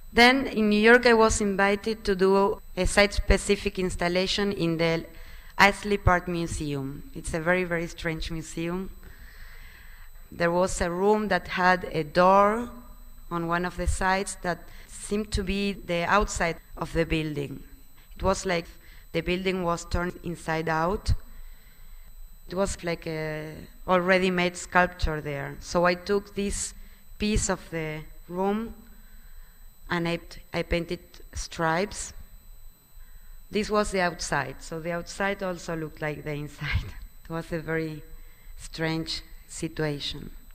Then in New York I was invited to do a site-specific installation in the Isley Park Museum. It's a very, very strange museum. There was a room that had a door on one of the sides that seemed to be the outside of the building. It was like the building was turned inside out. It was like a already made sculpture there. So I took this piece of the room and I painted stripes. This was the outside, so the outside also looked like the inside. It was a very strange situation.